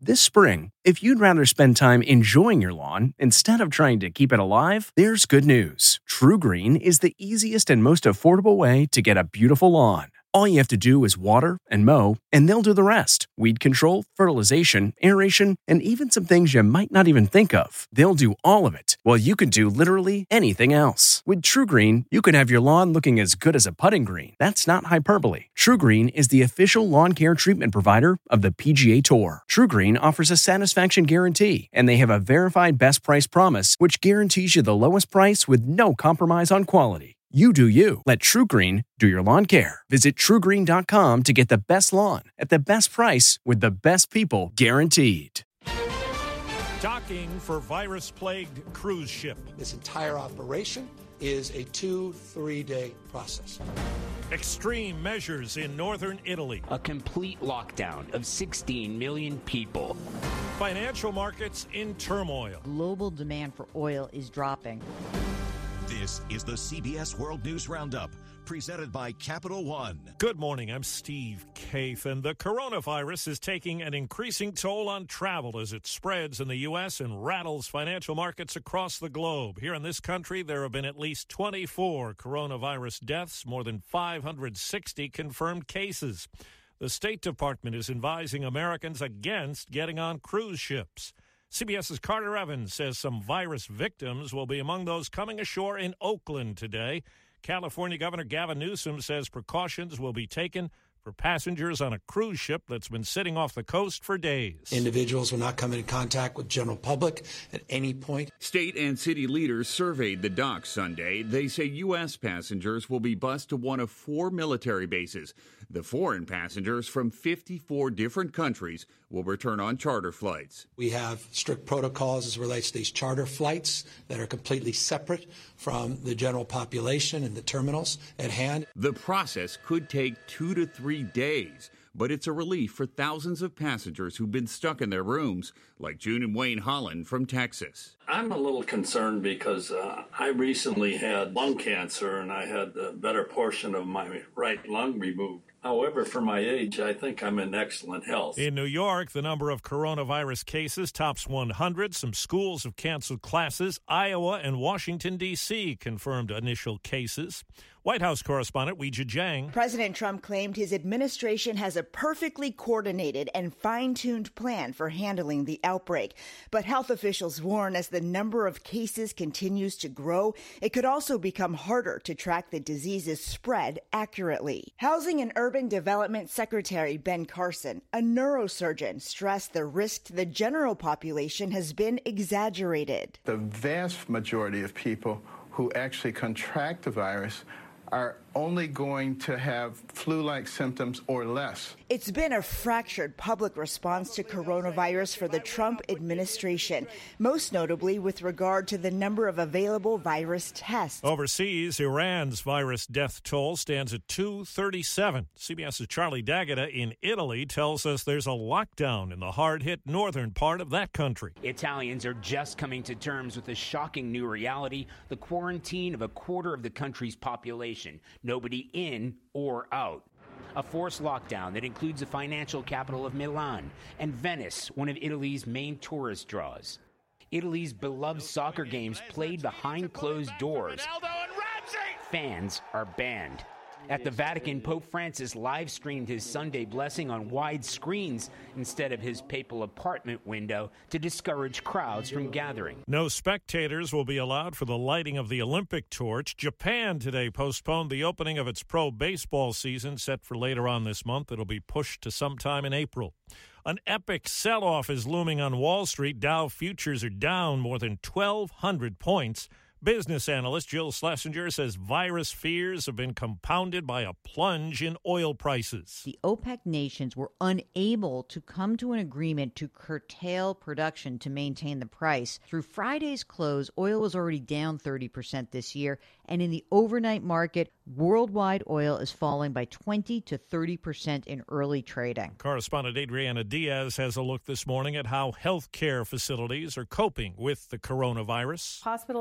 This spring, if you'd rather spend time enjoying your lawn instead of trying to keep it alive, there's good news. TruGreen is the easiest and most affordable way to get a beautiful lawn. All you have to do is water and mow, and they'll do the rest. Weed control, fertilization, aeration, and even some things you might not even think of. They'll do all of it, while you can do literally anything else. With TruGreen, you can have your lawn looking as good as a putting green. That's not hyperbole. TruGreen is the official lawn care treatment provider of the PGA Tour. TruGreen offers a satisfaction guarantee, and they have a verified best price promise, which guarantees you the lowest price with no compromise on quality. You do you. Let TruGreen do your lawn care. Visit TruGreen.com to get the best lawn at the best price with the best people guaranteed. Docking for virus-plagued cruise ship. This entire operation is a 2-3 day process. Extreme measures in northern Italy. A complete lockdown of 16 million people. Financial markets in turmoil. Global demand for oil is dropping. This is the CBS World News Roundup, presented by Capital One. Good morning, I'm Steve Kaith, and the coronavirus is taking an increasing toll on travel as it spreads in the U.S. and rattles financial markets across the globe. Here in this country, there have been at least 24 coronavirus deaths, more than 560 confirmed cases. The State Department is advising Americans against getting on cruise ships. CBS's Carter Evans says some virus victims will be among those coming ashore in Oakland today. California Governor Gavin Newsom says precautions will be taken for passengers on a cruise ship that's been sitting off the coast for days. Individuals will not come in contact with general public at any point. State and city leaders surveyed the dock Sunday. They say U.S. passengers will be bused to one of 4 military bases. The foreign passengers from 54 different countries will return on charter flights. We have strict protocols as it relates to these charter flights that are completely separate from the general population and the terminals at hand. The process could take 2 to 3 days, but it's a relief for thousands of passengers who've been stuck in their rooms, like June and Wayne Holland from Texas. I'm a little concerned because I recently had lung cancer and I had the better portion of my right lung removed. However, for my age, I think I'm in excellent health. In New York, the number of coronavirus cases tops 100. Some schools have canceled classes. Iowa and Washington, D.C. confirmed initial cases. White House correspondent Weijia Jiang. President Trump claimed his administration has a perfectly coordinated and fine-tuned plan for handling the outbreak. But health officials warn as the number of cases continues to grow, it could also become harder to track the disease's spread accurately. Housing and Urban Development Secretary Ben Carson, a neurosurgeon, stressed the risk to the general population has been exaggerated. The vast majority of people who actually contract the virus are only going to have flu-like symptoms or less. It's been a fractured public response to coronavirus for the Trump administration, most notably with regard to the number of available virus tests. Overseas, Iran's virus death toll stands at 237. CBS's Charlie D'Agata in Italy tells us there's a lockdown in the hard-hit northern part of that country. Italians are just coming to terms with a shocking new reality, the quarantine of a quarter of the country's population. Nobody in or out. A forced lockdown that includes the financial capital of Milan and Venice, one of Italy's main tourist draws. Italy's beloved soccer games played behind closed doors. Fans are banned. At the Vatican, Pope Francis live-streamed his Sunday blessing on wide screens instead of his papal apartment window to discourage crowds from gathering. No spectators will be allowed for the lighting of the Olympic torch. Japan today postponed the opening of its pro baseball season set for later on this month. It'll be pushed to sometime in April. An epic sell-off is looming on Wall Street. Dow futures are down more than 1,200 points. Business analyst Jill Schlesinger says virus fears have been compounded by a plunge in oil prices. The OPEC nations were unable to come to an agreement to curtail production to maintain the price. Through Friday's close, oil was already down 30% this year, and in the overnight market, worldwide oil is falling by 20 to 30% in early trading. Correspondent Adriana Diaz has a look this morning at how healthcare facilities are coping with the coronavirus. Hospitals are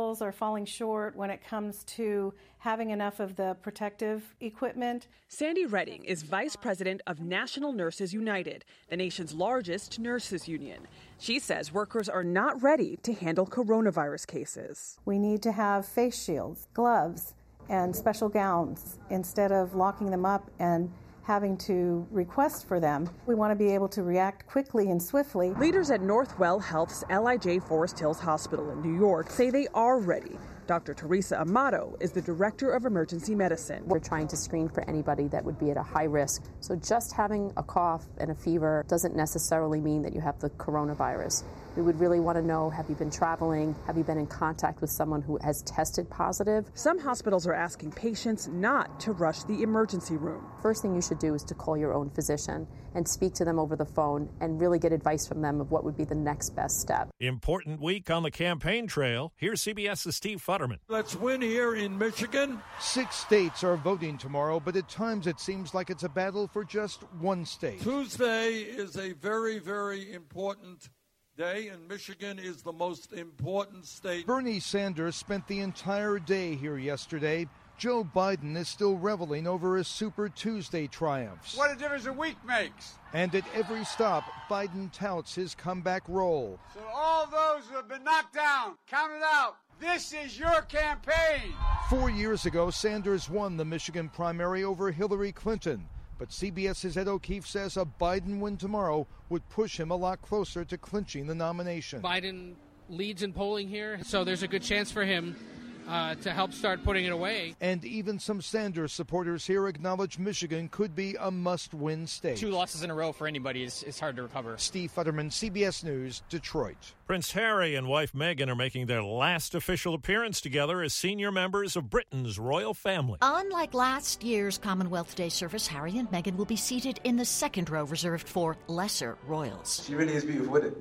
falling short when it comes to having enough of the protective equipment. Sandy Redding is vice president of National Nurses United, the nation's largest nurses union. She says workers are not ready to handle coronavirus cases. We need to have face shields, gloves, and special gowns instead of locking them up and having to request for them. We want to be able to react quickly and swiftly. Leaders at Northwell Health's LIJ Forest Hills Hospital in New York say they are ready. Dr. Teresa Amato is the director of emergency medicine. We're trying to screen for anybody that would be at a high risk. So just having a cough and a fever doesn't necessarily mean that you have the coronavirus. We would really want to know, have you been traveling? Have you been in contact with someone who has tested positive? Some hospitals are asking patients not to rush the emergency room. First thing you should do is to call your own physician and speak to them over the phone and really get advice from them of what would be the next best step. Important week on the campaign trail. Here's CBS's Steve Futterman. Let's win here in Michigan. 6 states are voting tomorrow, but at times it seems like it's a battle for just one state. Tuesday is a very, very important day, and Michigan is the most important state. Bernie Sanders spent the entire day here yesterday. Joe Biden is still reveling over his Super Tuesday triumphs. What a difference a week makes. And at every stop, Biden touts his comeback role. So all those who have been knocked down, count it out. This is your campaign. 4 years ago, Sanders won the Michigan primary over Hillary Clinton. But CBS's Ed O'Keefe says a Biden win tomorrow would push him a lot closer to clinching the nomination. Biden leads in polling here, so there's a good chance for him to help start putting it away. And even some Sanders supporters here acknowledge Michigan could be a must-win state. 2 losses in a row for anybody is hard to recover. Steve Futterman, CBS News, Detroit. Prince Harry and wife Meghan are making their last official appearance together as senior members of Britain's royal family. Unlike last year's Commonwealth Day service, Harry and Meghan will be seated in the second row reserved for lesser royals. She really is beautiful-witted.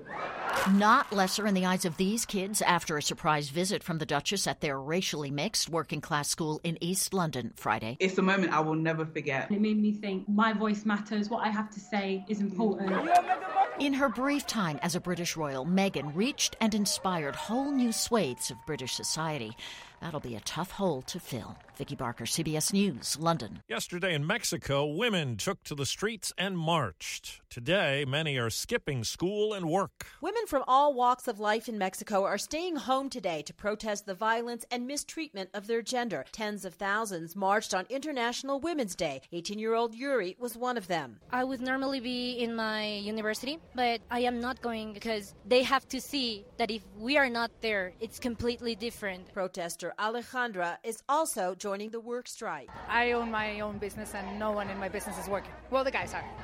Not lesser in the eyes of these kids after a surprise visit from the Duchess at their racially mixed working-class school in East London Friday. It's a moment I will never forget. It made me think my voice matters, what I have to say is important. In her brief time as a British royal, Meghan reached and inspired whole new swathes of British society. That'll be a tough hole to fill. Vicki Barker, CBS News, London. Yesterday in Mexico, women took to the streets and marched. Today, many are skipping school and work. Women from all walks of life in Mexico are staying home today to protest the violence and mistreatment of their gender. Tens of thousands marched on International Women's Day. 18-year-old Yuri was one of them. I would normally be in my university, but I am not going because they have to see that if we are not there, it's completely different. Protester Alejandra is also joining the work strike. I own my own business and no one in my business is working. Well, the guys are.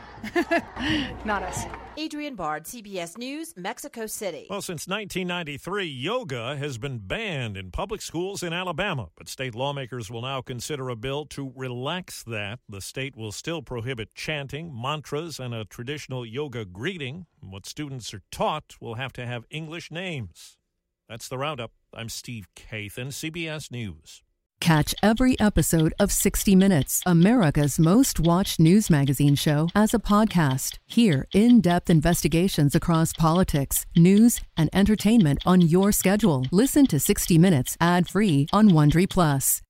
Not us. Adrienne Bard, CBS News, Mexico City. Well, since 1993, yoga has been banned in public schools in Alabama, but state lawmakers will now consider a bill to relax that. The state will still prohibit chanting, mantras, and a traditional yoga greeting. What students are taught will have to have English names. That's the Roundup. I'm Steve Kathan, CBS News. Catch every episode of 60 Minutes, America's most watched news magazine show, as a podcast. Hear in-depth investigations across politics, news, and entertainment on your schedule. Listen to 60 Minutes ad-free on Wondery Plus.